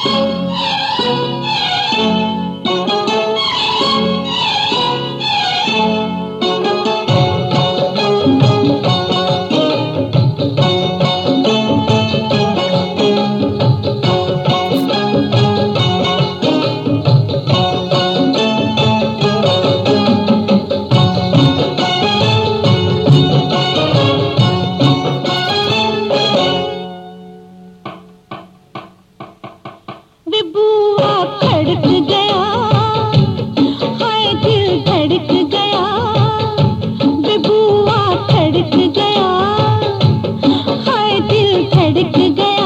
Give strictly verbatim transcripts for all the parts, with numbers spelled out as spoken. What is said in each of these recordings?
बुआ खड़क गया, हाय दिल धड़क गया, बुआ खड़क गया, हाय दिल धड़क गया।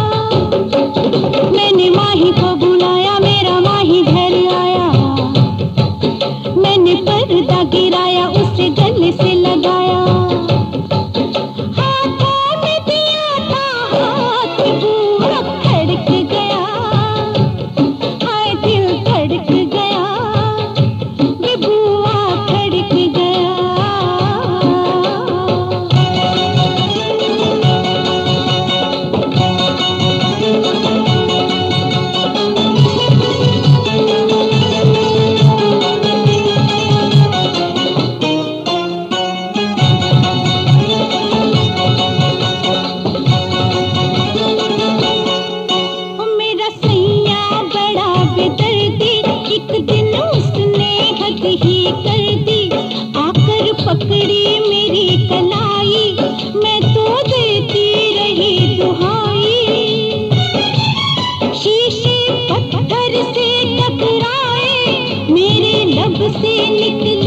मैंने माही को बुलाया, मेरा माही घर आया, मैंने पर्दा गिराया, उसे गले से लगाया, हाथों में दिया था हाथ, बुआ खड़क गया, धड़क गया, बुआ धड़क गया। मेरा सैया बड़ा बेदर्दी, एक दिन उसने हद ही कर दी, आकर पकड़ी मेरी कलाई, मैं तो देती रही दुहाई। शीशे पत्थर से टकराए, मेरे लब से निकले